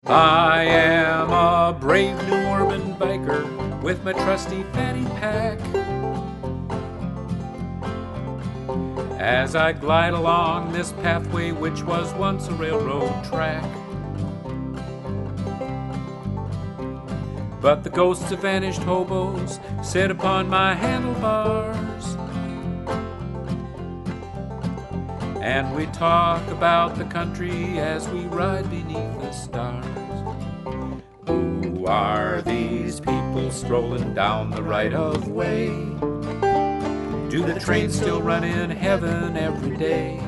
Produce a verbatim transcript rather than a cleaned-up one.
I am a brave New Ormond biker with my trusty fanny pack. As I glide along this pathway which was once a railroad track, but the ghosts of vanished hobos sit upon my handlebars, and we talk about the country as we ride beneath the stars. Who are these people strolling down the right-of-way? Do the trains still run in heaven every day?